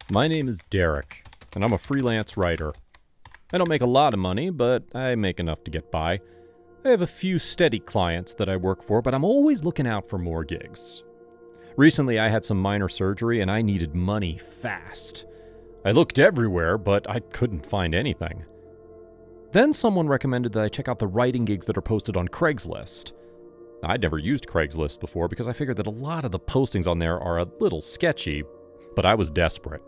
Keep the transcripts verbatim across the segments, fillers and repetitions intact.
My name is Derek, and I'm a freelance writer. I don't make a lot of money, but I make enough to get by. I have a few steady clients that I work for, but I'm always looking out for more gigs. Recently, I had some minor surgery, and I needed money fast. I looked everywhere, but I couldn't find anything. Then someone recommended that I check out the writing gigs that are posted on Craigslist. I'd never used Craigslist before because I figured that a lot of the postings on there are a little sketchy, but I was desperate.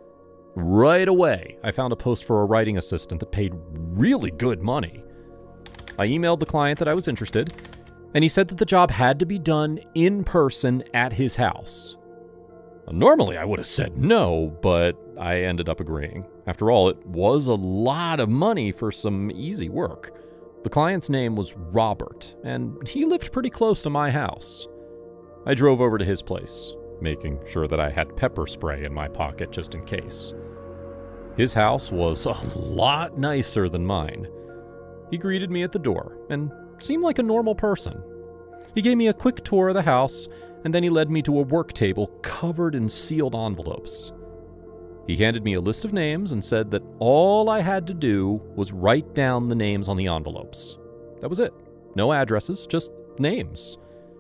Right away, I found a post for a writing assistant that paid really good money. I emailed the client that I was interested, and he said that the job had to be done in person at his house. Normally, I would have said no, but I ended up agreeing. After all, it was a lot of money for some easy work. The client's name was Robert, and he lived pretty close to my house. I drove over to his place, making sure that I had pepper spray in my pocket just in case. His house was a lot nicer than mine. He greeted me at the door and seemed like a normal person. He gave me a quick tour of the house, and then he led me to a work table covered in sealed envelopes. He handed me a list of names and said that all I had to do was write down the names on the envelopes. That was it. No addresses, just names.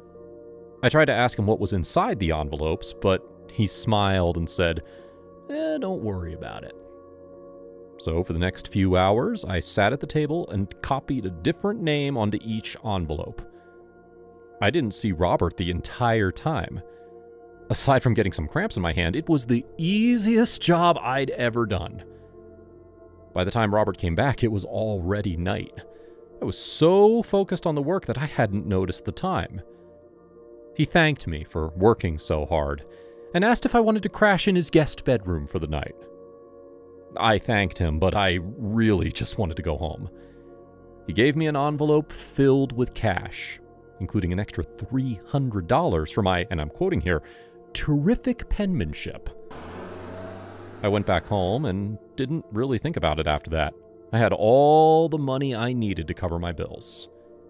I tried to ask him what was inside the envelopes, but he smiled and said, eh, don't worry about it. So for the next few hours, I sat at the table and copied a different name onto each envelope. I didn't see Robert the entire time. Aside from getting some cramps in my hand, it was the easiest job I'd ever done. By the time Robert came back, it was already night. I was so focused on the work that I hadn't noticed the time. He thanked me for working so hard and asked if I wanted to crash in his guest bedroom for the night. I thanked him, but I really just wanted to go home. He gave me an envelope filled with cash, including an extra three hundred dollars for my, and I'm quoting here, terrific penmanship. I went back home and didn't really think about it after that. I had all the money I needed to cover my bills.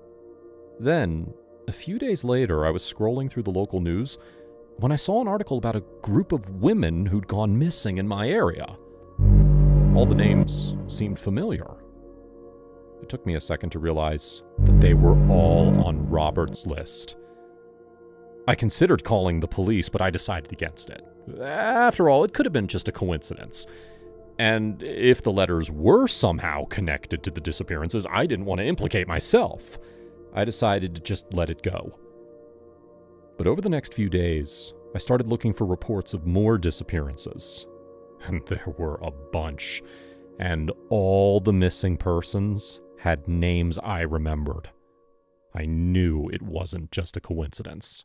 Then, a few days later, I was scrolling through the local news when I saw an article about a group of women who'd gone missing in my area. All the names seemed familiar. It took me a second to realize that they were all on Robert's list. I considered calling the police, but I decided against it. After all, it could have been just a coincidence. And if the letters were somehow connected to the disappearances, I didn't want to implicate myself. I decided to just let it go. But over the next few days, I started looking for reports of more disappearances. And there were a bunch. And all the missing persons had names I remembered. I knew it wasn't just a coincidence.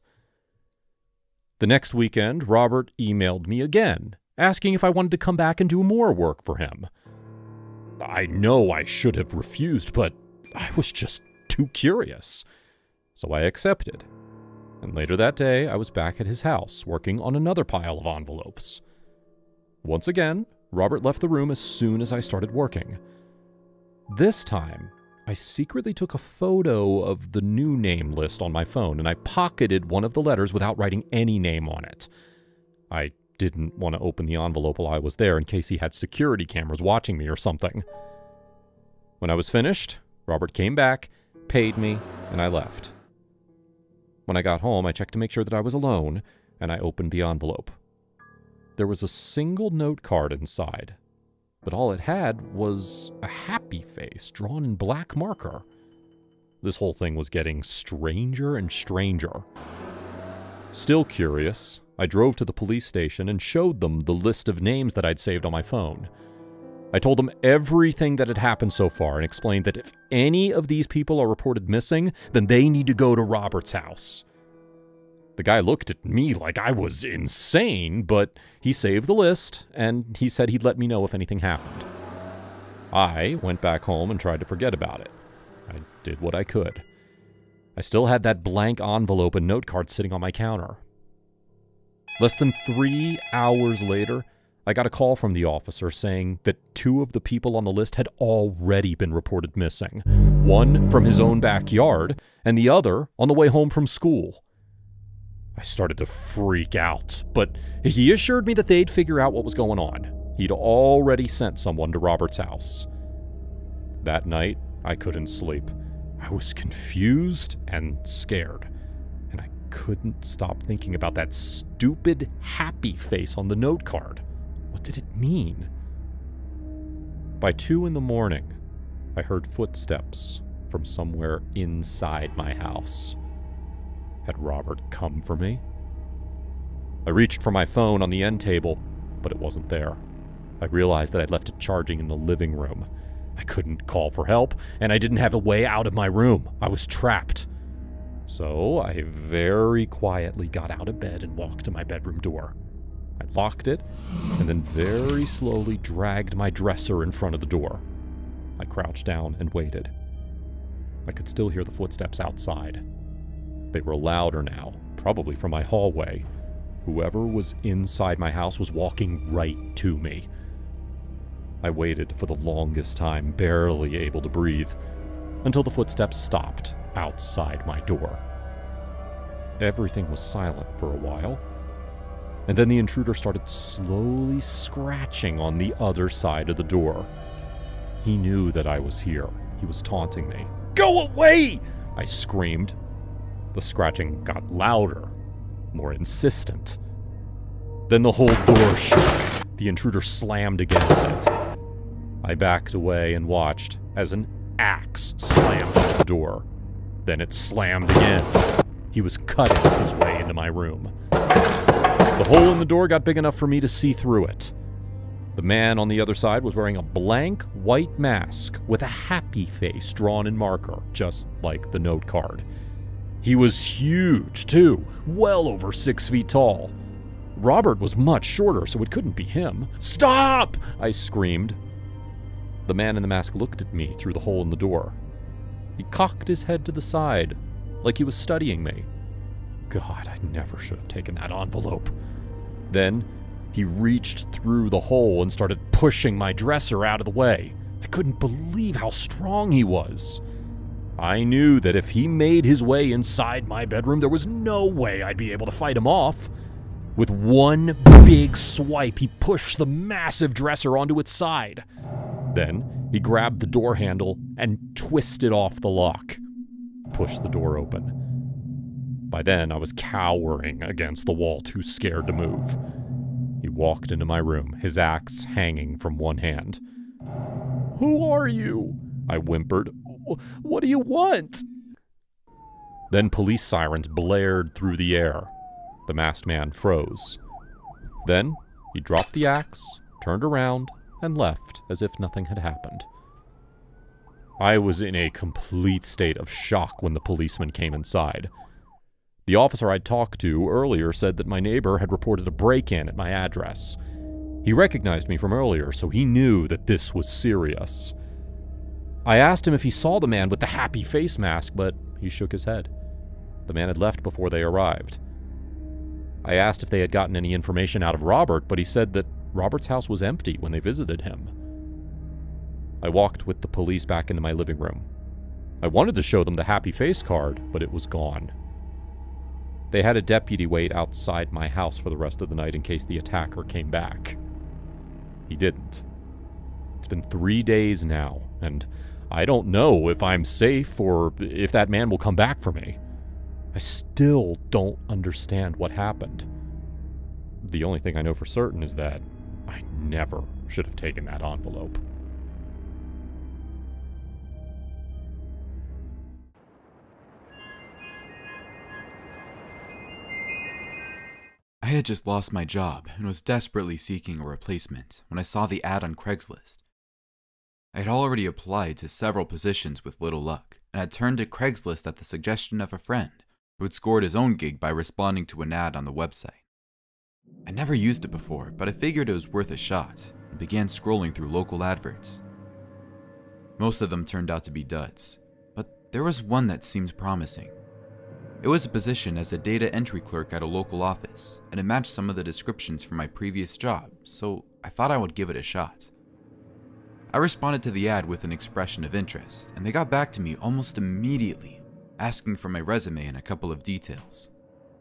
The next weekend, Robert emailed me again, asking if I wanted to come back and do more work for him. I know I should have refused, but I was just too curious. So I accepted. And later that day, I was back at his house, working on another pile of envelopes. Once again, Robert left the room as soon as I started working. This time, I secretly took a photo of the new name list on my phone, and I pocketed one of the letters without writing any name on it. I didn't want to open the envelope while I was there in case he had security cameras watching me or something. When I was finished, Robert came back, paid me, and I left. When I got home, I checked to make sure that I was alone, and I opened the envelope. There was a single note card inside, but all it had was a happy face drawn in black marker. This whole thing was getting stranger and stranger. Still curious, I drove to the police station and showed them the list of names that I'd saved on my phone. I told them everything that had happened so far and explained that if any of these people are reported missing, then they need to go to Robert's house. The guy looked at me like I was insane, but he saved the list, and he said he'd let me know if anything happened. I went back home and tried to forget about it. I did what I could. I still had that blank envelope and note card sitting on my counter. Less than three hours later, I got a call from the officer saying that two of the people on the list had already been reported missing. One from his own backyard, and the other on the way home from school. I started to freak out, but he assured me that they'd figure out what was going on. He'd already sent someone to Robert's house. That night, I couldn't sleep. I was confused and scared, and I couldn't stop thinking about that stupid happy face on the note card. What did it mean? By two in the morning, I heard footsteps from somewhere inside my house. Had Robert come for me? I reached for my phone on the end table, but it wasn't there. I realized that I'd left it charging in the living room. I couldn't call for help, and I didn't have a way out of my room. I was trapped. So I very quietly got out of bed and walked to my bedroom door. I locked it, and then very slowly dragged my dresser in front of the door. I crouched down and waited. I could still hear the footsteps outside. They were louder now, probably from my hallway. Whoever was inside my house was walking right to me. I waited for the longest time, barely able to breathe, until the footsteps stopped outside my door. Everything was silent for a while, and then the intruder started slowly scratching on the other side of the door. He knew that I was here. He was taunting me. "Go away!" I screamed. The scratching got louder, more insistent. Then the whole door shook. The intruder slammed against it. I backed away and watched as an axe slammed on the door. Then it slammed again. He was cutting his way into my room. The hole in the door got big enough for me to see through it. The man on the other side was wearing a blank white mask with a happy face drawn in marker, just like the note card. He was huge, too, well over six feet tall. Robert was much shorter, so it couldn't be him. "Stop!" I screamed. The man in the mask looked at me through the hole in the door. He cocked his head to the side, like he was studying me. God, I never should have taken that envelope. Then, he reached through the hole and started pushing my dresser out of the way. I couldn't believe how strong he was. I knew that if he made his way inside my bedroom, there was no way I'd be able to fight him off. With one big swipe, he pushed the massive dresser onto its side. Then, he grabbed the door handle and twisted off the lock. Pushed the door open. By then, I was cowering against the wall, too scared to move. He walked into my room, his axe hanging from one hand. "Who are you?" I whimpered. "What do you want?" Then police sirens blared through the air. The masked man froze. Then, he dropped the axe, turned around, and left as if nothing had happened. I was in a complete state of shock when the policeman came inside. The officer I'd talked to earlier said that my neighbor had reported a break-in at my address. He recognized me from earlier, so he knew that this was serious. I asked him if he saw the man with the happy face mask, but he shook his head. The man had left before they arrived. I asked if they had gotten any information out of Robert, but he said that Robert's house was empty when they visited him. I walked with the police back into my living room. I wanted to show them the happy face card, but it was gone. They had a deputy wait outside my house for the rest of the night in case the attacker came back. He didn't. It's been three days now, and I don't know if I'm safe or if that man will come back for me. I still don't understand what happened. The only thing I know for certain is that I never should have taken that envelope. I had just lost my job and was desperately seeking a replacement when I saw the ad on Craigslist. I had already applied to several positions with little luck, and had turned to Craigslist at the suggestion of a friend who had scored his own gig by responding to an ad on the website. I never used it before, but I figured it was worth a shot and began scrolling through local adverts. Most of them turned out to be duds, but there was one that seemed promising. It was a position as a data entry clerk at a local office, and it matched some of the descriptions from my previous job, so I thought I would give it a shot. I responded to the ad with an expression of interest, and they got back to me almost immediately, asking for my resume and a couple of details.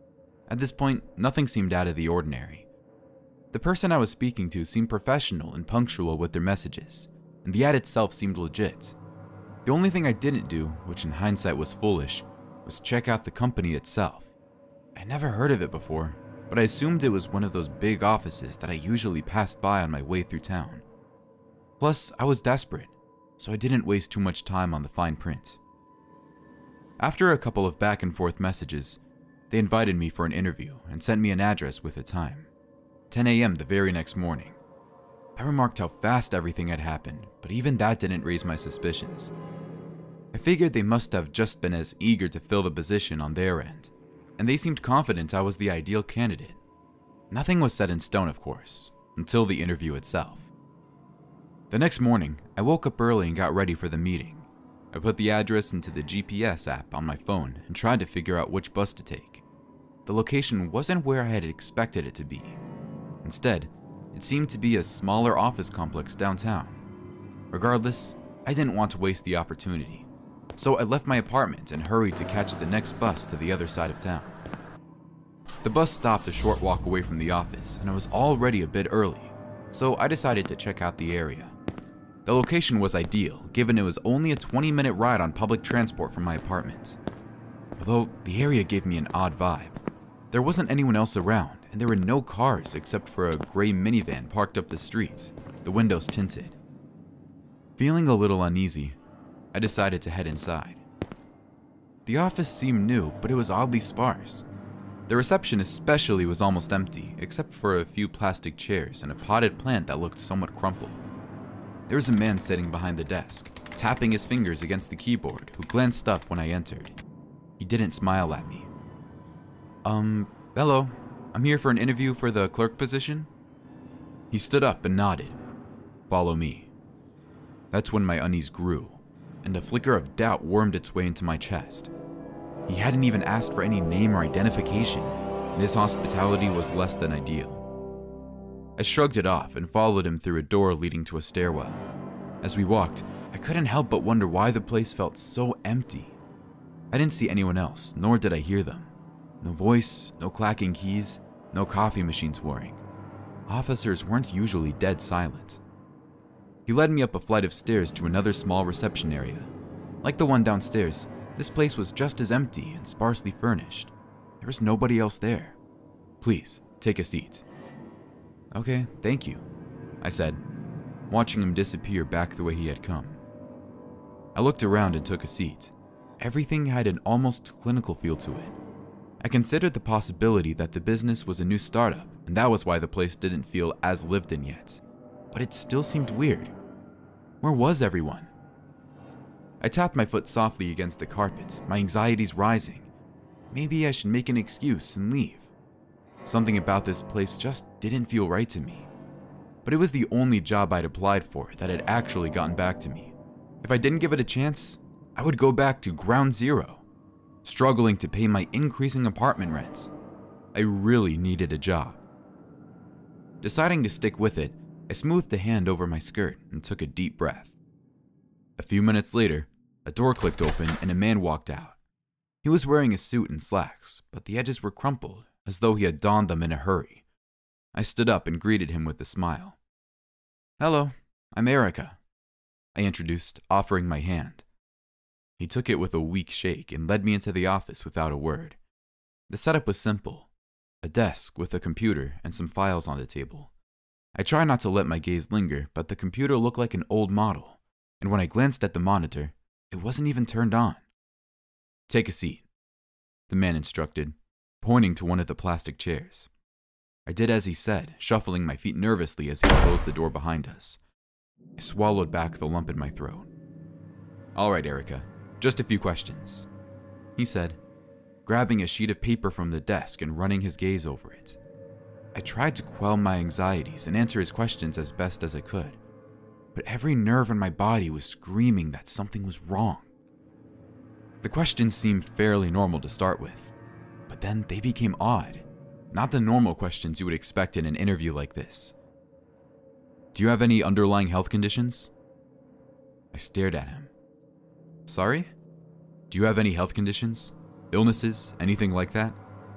At this point, nothing seemed out of the ordinary. The person I was speaking to seemed professional and punctual with their messages, and the ad itself seemed legit. The only thing I didn't do, which in hindsight was foolish, was check out the company itself. I never heard of it before, but I assumed it was one of those big offices that I usually passed by on my way through town. Plus, I was desperate, so I didn't waste too much time on the fine print. After a couple of back and forth messages, they invited me for an interview and sent me an address with a time. ten a m the very next morning. I remarked how fast everything had happened, but even that didn't raise my suspicions. I figured they must have just been as eager to fill the position on their end, and they seemed confident I was the ideal candidate. Nothing was set in stone, of course, until the interview itself. The next morning, I woke up early and got ready for the meeting. I put the address into the G P S app on my phone and tried to figure out which bus to take. The location wasn't where I had expected it to be. Instead, it seemed to be a smaller office complex downtown. Regardless, I didn't want to waste the opportunity, so I left my apartment and hurried to catch the next bus to the other side of town. The bus stopped a short walk away from the office, and I was already a bit early, so I decided to check out the area. The location was ideal, given it was only a twenty minute ride on public transport from my apartment. Although the area gave me an odd vibe. There wasn't anyone else around, and there were no cars except for a gray minivan parked up the street, the windows tinted. Feeling a little uneasy, I decided to head inside. The office seemed new, but it was oddly sparse. The reception especially was almost empty, except for a few plastic chairs and a potted plant that looked somewhat crumpled. There was a man sitting behind the desk, tapping his fingers against the keyboard, who glanced up when I entered. He didn't smile at me. Um, hello, I'm here for an interview for the clerk position. He stood up and nodded. Follow me. That's when my unease grew, and a flicker of doubt wormed its way into my chest. He hadn't even asked for any name or identification, and his hospitality was less than ideal. I shrugged it off and followed him through a door leading to a stairwell. As we walked, I couldn't help but wonder why the place felt so empty. I didn't see anyone else, nor did I hear them. No voice, no clacking keys, no coffee machines whirring. Officers weren't usually dead silent. He led me up a flight of stairs to another small reception area. Like the one downstairs, this place was just as empty and sparsely furnished. There was nobody else there. Please, take a seat. Okay, thank you, I said, watching him disappear back the way he had come. I looked around and took a seat. Everything had an almost clinical feel to it. I considered the possibility that the business was a new startup, and that was why the place didn't feel as lived in yet. But it still seemed weird. Where was everyone? I tapped my foot softly against the carpet, my anxieties rising. Maybe I should make an excuse and leave. Something about this place just didn't feel right to me. But it was the only job I'd applied for that had actually gotten back to me. If I didn't give it a chance, I would go back to ground zero, struggling to pay my increasing apartment rents. I really needed a job. Deciding to stick with it, I smoothed a hand over my skirt and took a deep breath. A few minutes later, a door clicked open and a man walked out. He was wearing a suit and slacks, but the edges were crumpled, as though he had donned them in a hurry. I stood up and greeted him with a smile. Hello, I'm Erica, I introduced, offering my hand. He took it with a weak shake and led me into the office without a word. The setup was simple. A desk with a computer and some files on the table. I tried not to let my gaze linger, but the computer looked like an old model, and when I glanced at the monitor, it wasn't even turned on. Take a seat, the man instructed, pointing to one of the plastic chairs. I did as he said, shuffling my feet nervously as he closed the door behind us. I swallowed back the lump in my throat. All right, Erica, just a few questions, he said, grabbing a sheet of paper from the desk and running his gaze over it. I tried to quell my anxieties and answer his questions as best as I could, but every nerve in my body was screaming that something was wrong. The questions seemed fairly normal to start with, but then they became odd. Not the normal questions you would expect in an interview like this. Do you have any underlying health conditions? I stared at him. Sorry? Do you have any health conditions? Illnesses? Anything like that?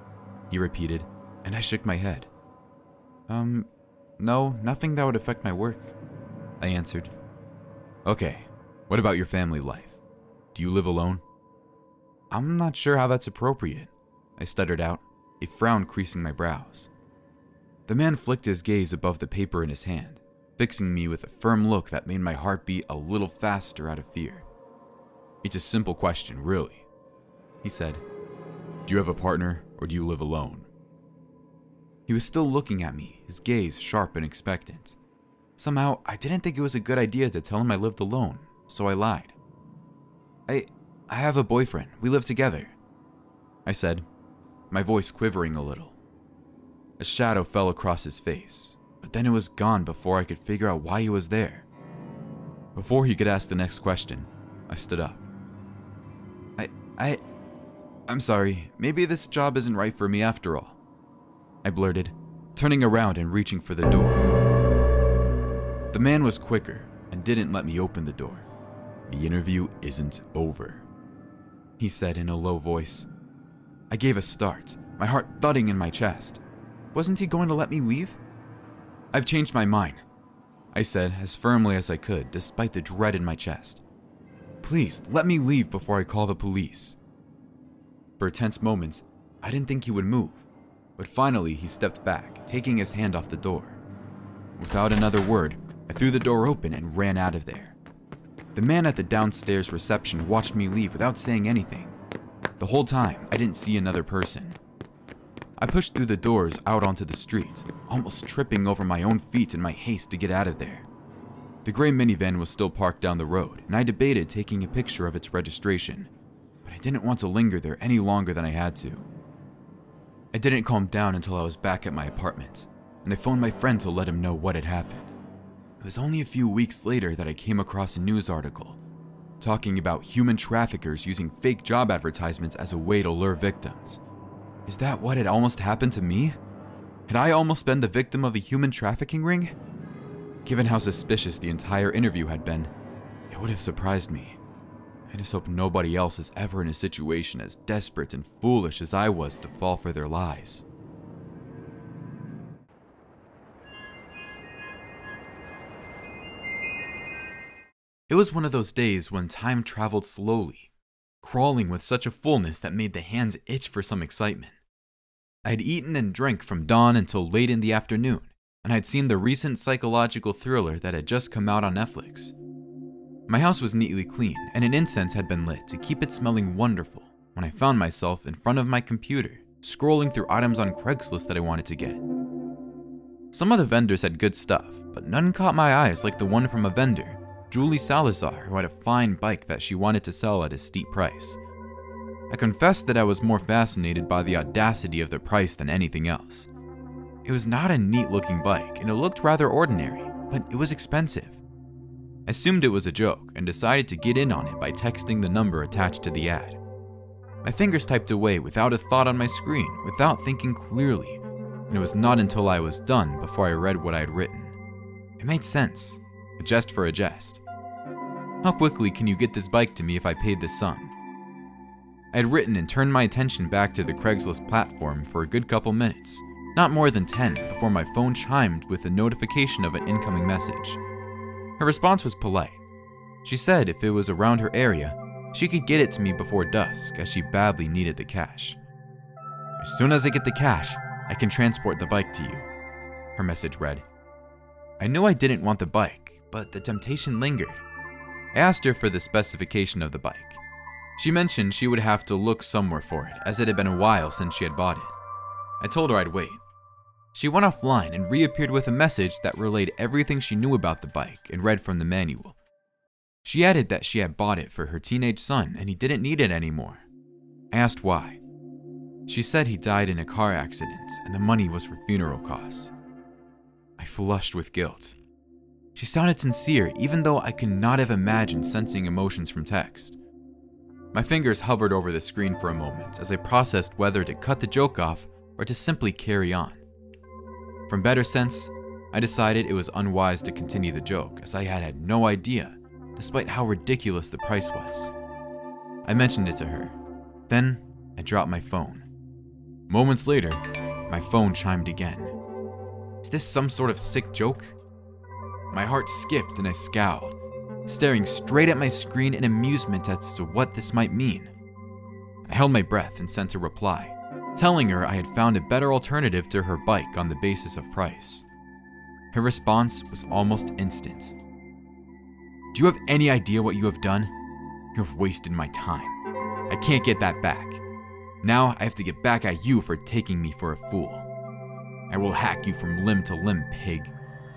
he repeated, and I shook my head. Um, no, nothing that would affect my work, I answered. Okay, what about your family life? Do you live alone? I'm not sure how that's appropriate, I stuttered out, a frown creasing my brows. The man flicked his gaze above the paper in his hand, fixing me with a firm look that made my heart beat a little faster out of fear. It's a simple question, really, he said. Do you have a partner, or do you live alone? He was still looking at me, his gaze sharp and expectant. Somehow, I didn't think it was a good idea to tell him I lived alone, so I lied. I, I have a boyfriend. We live together, I said, my voice quivering a little. A shadow fell across his face, but then it was gone before I could figure out why he was there. Before he could ask the next question, I stood up. I, I, I'm sorry, maybe this job isn't right for me after all, I blurted, turning around and reaching for the door. The man was quicker and didn't let me open the door. The interview isn't over, he said in a low voice. I gave a start, my heart thudding in my chest. Wasn't he going to let me leave? I've changed my mind, I said as firmly as I could, despite the dread in my chest. Please, let me leave before I call the police. For a tense moment, I didn't think he would move, but finally he stepped back, taking his hand off the door. Without another word, I threw the door open and ran out of there. The man at the downstairs reception watched me leave without saying anything. The whole time, I didn't see another person. I pushed through the doors out onto the street, almost tripping over my own feet in my haste to get out of there. The gray minivan was still parked down the road, and I debated taking a picture of its registration, but I didn't want to linger there any longer than I had to. I didn't calm down until I was back at my apartment, and I phoned my friend to let him know what had happened. It was only a few weeks later that I came across a news article talking about human traffickers using fake job advertisements as a way to lure victims. Is that what had almost happened to me? Had I almost been the victim of a human trafficking ring? Given how suspicious the entire interview had been, it would have surprised me. I just hope nobody else is ever in a situation as desperate and foolish as I was to fall for their lies. It was one of those days when time traveled slowly, crawling with such a fullness that made the hands itch for some excitement. I had eaten and drank from dawn until late in the afternoon, and I'd seen the recent psychological thriller that had just come out on Netflix. My house was neatly clean, and an incense had been lit to keep it smelling wonderful when I found myself in front of my computer, scrolling through items on Craigslist that I wanted to get. Some of the vendors had good stuff, but none caught my eyes like the one from a vendor, Julie Salazar, who had a fine bike that she wanted to sell at a steep price. I confessed that I was more fascinated by the audacity of the price than anything else. It was not a neat-looking bike, and it looked rather ordinary, but it was expensive. I assumed it was a joke and decided to get in on it by texting the number attached to the ad. My fingers typed away without a thought on my screen, without thinking clearly, and it was not until I was done before I read what I had written. It made sense. A jest for a jest. How quickly can you get this bike to me if I paid this sum? I had written and turned my attention back to the Craigslist platform for a good couple minutes, not more than ten, before my phone chimed with a notification of an incoming message. Her response was polite. She said if it was around her area, she could get it to me before dusk as she badly needed the cash. As soon as I get the cash, I can transport the bike to you, her message read. I knew I didn't want the bike, but the temptation lingered. I asked her for the specification of the bike. She mentioned she would have to look somewhere for it, as it had been a while since she had bought it. I told her I'd wait. She went offline and reappeared with a message that relayed everything she knew about the bike and read from the manual. She added that she had bought it for her teenage son and he didn't need it anymore. I asked why. She said he died in a car accident and the money was for funeral costs. I flushed with guilt. She sounded sincere, even though I could not have imagined sensing emotions from text. My fingers hovered over the screen for a moment as I processed whether to cut the joke off or to simply carry on. From better sense, I decided it was unwise to continue the joke, as I had had no idea, despite how ridiculous the price was. I mentioned it to her. Then, I dropped my phone. Moments later, my phone chimed again. Is this some sort of sick joke? My heart skipped and I scowled, staring straight at my screen in amusement as to what this might mean. I held my breath and sent a reply, telling her I had found a better alternative to her bike on the basis of price. Her response was almost instant. Do you have any idea what you have done? You have wasted my time. I can't get that back. Now I have to get back at you for taking me for a fool. I will hack you from limb to limb, pig.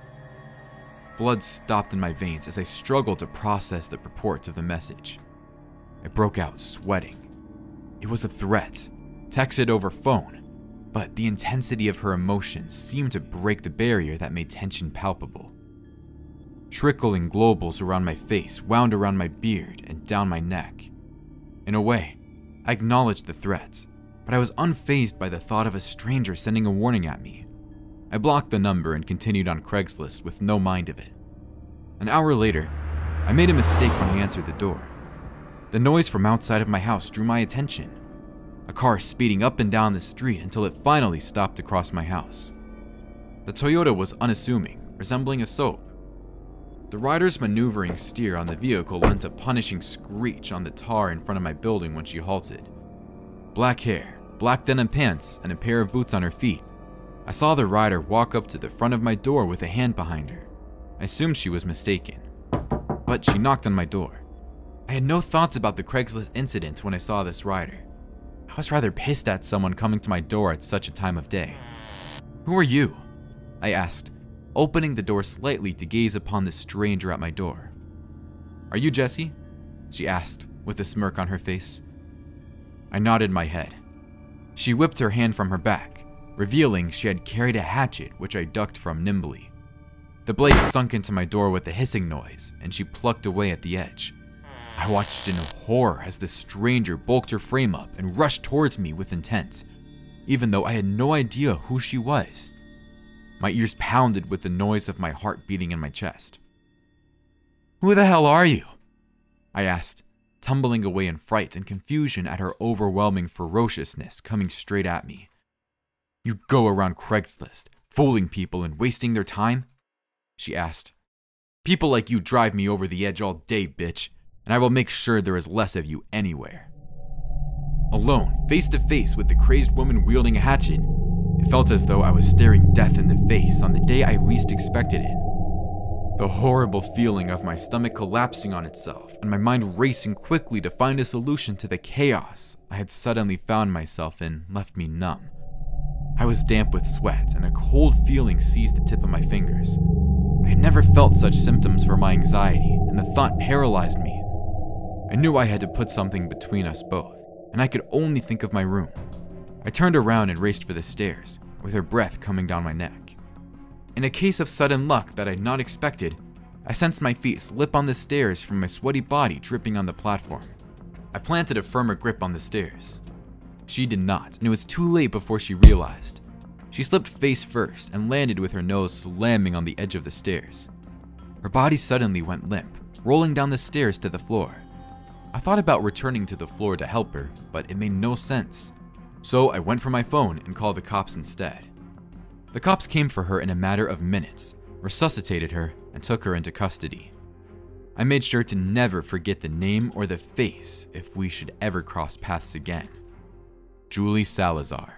Blood stopped in my veins as I struggled to process the purport of the message. I broke out sweating. It was a threat, texted over phone, but the intensity of her emotions seemed to break the barrier that made tension palpable. Trickling globals around my face wound around my beard and down my neck. In a way, I acknowledged the threat, but I was unfazed by the thought of a stranger sending a warning at me. I blocked the number and continued on Craigslist with no mind of it. An hour later, I made a mistake when I answered the door. The noise from outside of my house drew my attention. A car speeding up and down the street until it finally stopped across my house. The Toyota was unassuming, resembling a soap. The rider's maneuvering steer on the vehicle lent a punishing screech on the tar in front of my building when she halted. Black hair, black denim pants, and a pair of boots on her feet. I saw the rider walk up to the front of my door with a hand behind her. I assumed she was mistaken, but she knocked on my door. I had no thoughts about the Craigslist incident when I saw this rider. I was rather pissed at someone coming to my door at such a time of day. "Who are you?" I asked, opening the door slightly to gaze upon the stranger at my door. "Are you Jesse?" she asked, with a smirk on her face. I nodded my head. She whipped her hand from her back, revealing she had carried a hatchet which I ducked from nimbly. The blade sunk into my door with a hissing noise, and she plucked away at the edge. I watched in horror as the stranger bulked her frame up and rushed towards me with intent, even though I had no idea who she was. My ears pounded with the noise of my heart beating in my chest. "Who the hell are you?" I asked, tumbling away in fright and confusion at her overwhelming ferociousness coming straight at me. "You go around Craigslist, fooling people and wasting their time?" she asked. "People like you drive me over the edge all day, bitch, and I will make sure there is less of you anywhere." Alone, face to face with the crazed woman wielding a hatchet, it felt as though I was staring death in the face on the day I least expected it. The horrible feeling of my stomach collapsing on itself and my mind racing quickly to find a solution to the chaos I had suddenly found myself in left me numb. I was damp with sweat and a cold feeling seized the tip of my fingers. I had never felt such symptoms for my anxiety, and the thought paralyzed me. I knew I had to put something between us both, and I could only think of my room. I turned around and raced for the stairs, with her breath coming down my neck. In a case of sudden luck that I had not expected, I sensed my feet slip on the stairs from my sweaty body dripping on the platform. I planted a firmer grip on the stairs. She did not, and it was too late before she realized. She slipped face first and landed with her nose slamming on the edge of the stairs. Her body suddenly went limp, rolling down the stairs to the floor. I thought about returning to the floor to help her, but it made no sense. So I went for my phone and called the cops instead. The cops came for her in a matter of minutes, resuscitated her, and took her into custody. I made sure to never forget the name or the face if we should ever cross paths again. Julie Salazar.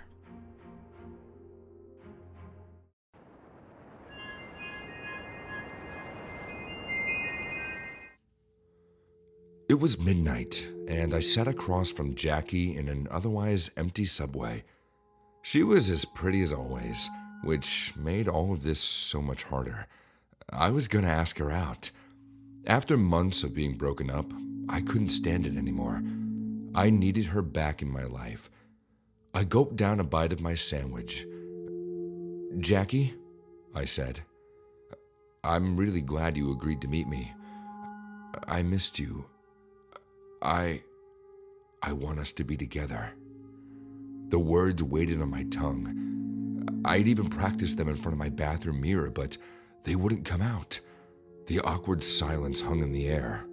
It was midnight, and I sat across from Jackie in an otherwise empty subway. She was as pretty as always, which made all of this so much harder. I was gonna ask her out. After months of being broken up, I couldn't stand it anymore. I needed her back in my life. I gulped down a bite of my sandwich. "Jackie," I said, "I'm really glad you agreed to meet me. I missed you. I... I want us to be together." The words waited on my tongue. I'd even practiced them in front of my bathroom mirror, but they wouldn't come out. The awkward silence hung in the air.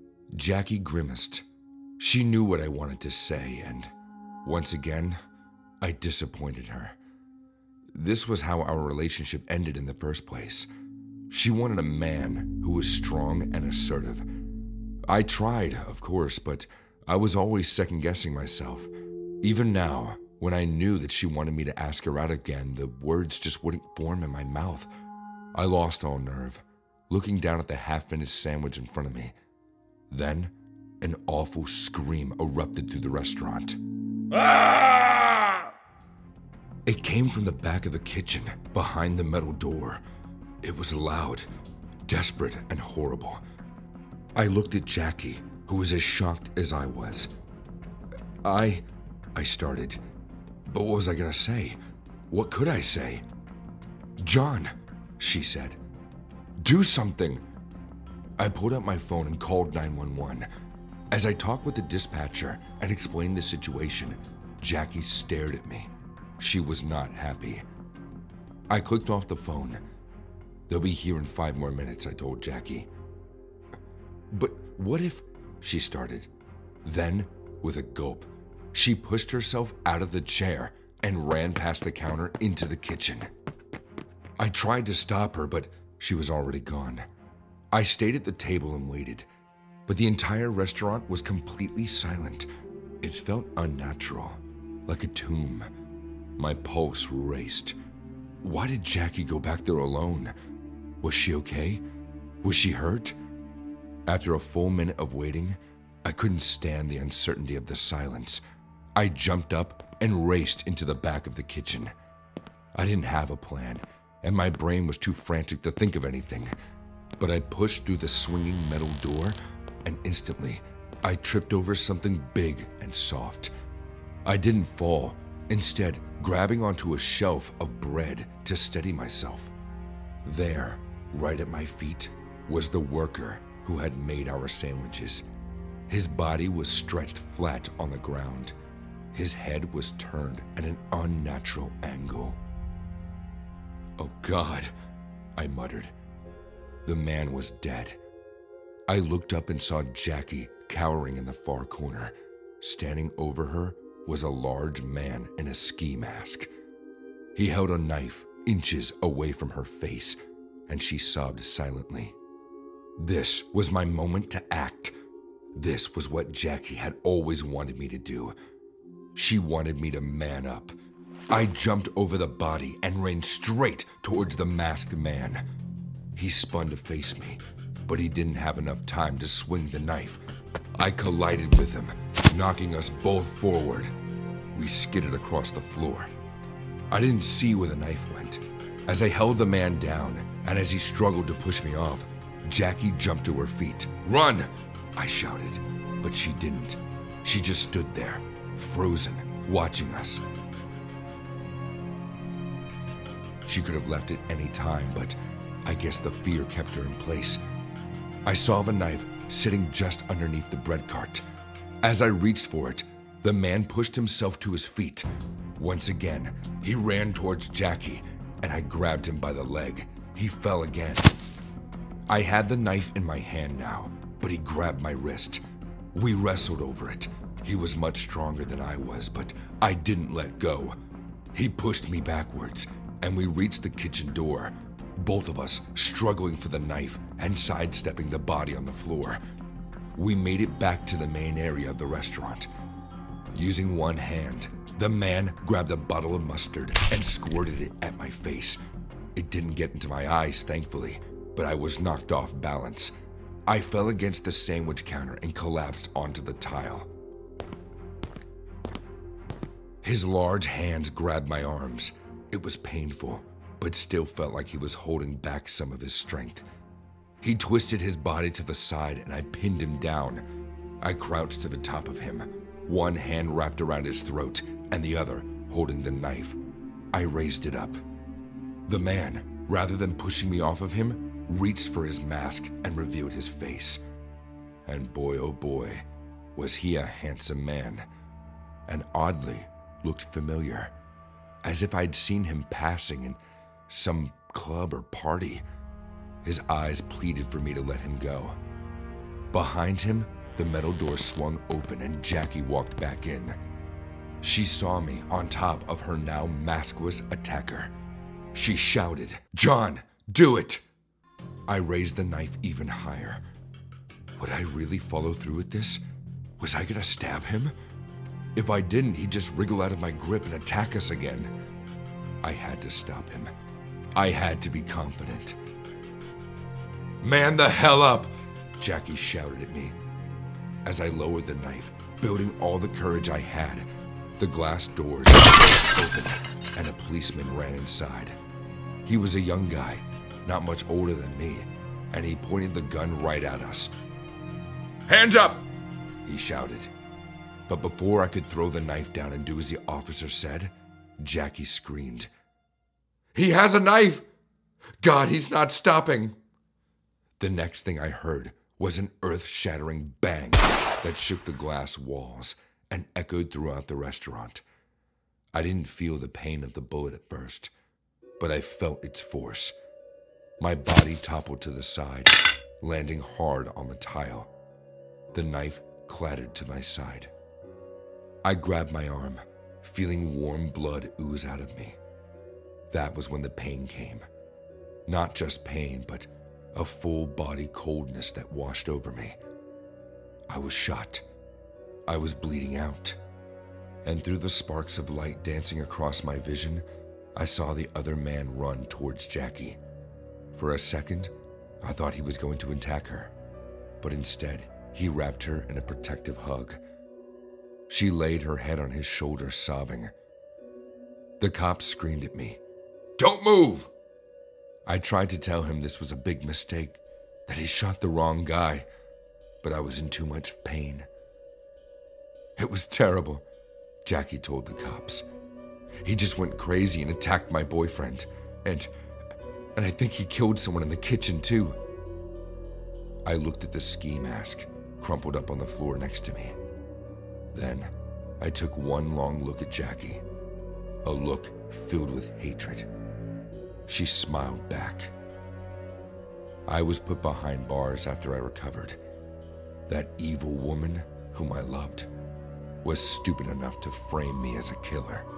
Jackie grimaced. She knew what I wanted to say, and once again, I disappointed her. This was how our relationship ended in the first place. She wanted a man who was strong and assertive. I tried, of course, but I was always second-guessing myself. Even now, when I knew that she wanted me to ask her out again, the words just wouldn't form in my mouth. I lost all nerve, looking down at the half-finished sandwich in front of me. Then, an awful scream erupted through the restaurant. Ah! It came from the back of the kitchen, behind the metal door. It was loud, desperate, and horrible. I looked at Jackie, who was as shocked as I was. I... I started. But what was I gonna say? What could I say? "John," she said. "Do something." I pulled out my phone and called nine one one. As I talked with the dispatcher and explained the situation, Jackie stared at me. She was not happy. I clicked off the phone. "They'll be here in five more minutes," I told Jackie. "But what if..." she started. Then, with a gulp, she pushed herself out of the chair and ran past the counter into the kitchen. I tried to stop her, but she was already gone. I stayed at the table and waited, but the entire restaurant was completely silent. It felt unnatural, like a tomb. My pulse raced. Why did Jackie go back there alone? Was she okay? Was she hurt? After a full minute of waiting, I couldn't stand the uncertainty of the silence. I jumped up and raced into the back of the kitchen. I didn't have a plan, and my brain was too frantic to think of anything. But I pushed through the swinging metal door, and instantly, I tripped over something big and soft. I didn't fall, instead grabbing onto a shelf of bread to steady myself. There, right at my feet, was the worker who had made our sandwiches. His body was stretched flat on the ground. His head was turned at an unnatural angle. "Oh God," I muttered. The man was dead. I looked up and saw Jackie cowering in the far corner. Standing over her was a large man in a ski mask. He held a knife inches away from her face, and she sobbed silently. This was my moment to act. This was what Jackie had always wanted me to do. She wanted me to man up. I jumped over the body and ran straight towards the masked man. He spun to face me, but he didn't have enough time to swing the knife. I collided with him, knocking us both forward. We skidded across the floor. I didn't see where the knife went. As I held the man down, and as he struggled to push me off, Jackie jumped to her feet. "Run!" I shouted, but she didn't. She just stood there, frozen, watching us. She could have left at any time, but I guess the fear kept her in place. I saw the knife sitting just underneath the bread cart. As I reached for it, the man pushed himself to his feet. Once again, he ran towards Jackie, and I grabbed him by the leg. He fell again. I had the knife in my hand now, but he grabbed my wrist. We wrestled over it. He was much stronger than I was, but I didn't let go. He pushed me backwards, and we reached the kitchen door, both of us struggling for the knife and sidestepping the body on the floor. We made it back to the main area of the restaurant. Using one hand, the man grabbed a bottle of mustard and squirted it at my face. It didn't get into my eyes, thankfully, but I was knocked off balance. I fell against the sandwich counter and collapsed onto the tile. His large hands grabbed my arms. It was painful, but still felt like he was holding back some of his strength. He twisted his body to the side and I pinned him down. I crouched to the top of him, one hand wrapped around his throat and the other holding the knife. I raised it up. The man, rather than pushing me off of him, reached for his mask and revealed his face. And boy, oh boy, was he a handsome man, and oddly looked familiar, as if I'd seen him passing in some club or party. His eyes pleaded for me to let him go. Behind him, the metal door swung open and Jackie walked back in. She saw me on top of her now maskless attacker. She shouted, "John, do it!" I raised the knife even higher. Would I really follow through with this? Was I gonna stab him? If I didn't, he'd just wriggle out of my grip and attack us again. I had to stop him. I had to be confident. "Man the hell up!" Jackie shouted at me. As I lowered the knife, building all the courage I had, the glass doors opened and a policeman ran inside. He was a young guy, not much older than me, and he pointed the gun right at us. "Hands up!" he shouted. But before I could throw the knife down and do as the officer said, Jackie screamed, "He has a knife! God, he's not stopping!" The next thing I heard was an earth-shattering bang that shook the glass walls and echoed throughout the restaurant. I didn't feel the pain of the bullet at first, but I felt its force. My body toppled to the side, landing hard on the tile. The knife clattered to my side. I grabbed my arm, feeling warm blood ooze out of me. That was when the pain came. Not just pain, but a full-body coldness that washed over me. I was shot. I was bleeding out. And through the sparks of light dancing across my vision, I saw the other man run towards Jackie. For a second, I thought he was going to attack her, but instead, he wrapped her in a protective hug. She laid her head on his shoulder, sobbing. The cop screamed at me, "Don't move!" I tried to tell him this was a big mistake, that he shot the wrong guy, but I was in too much pain. "It was terrible," Jackie told the cops. "He just went crazy and attacked my boyfriend, and, and I think he killed someone in the kitchen too." I looked at the ski mask, crumpled up on the floor next to me. Then, I took one long look at Jackie, a look filled with hatred. She smiled back. I was put behind bars after I recovered. That evil woman, whom I loved, was stupid enough to frame me as a killer.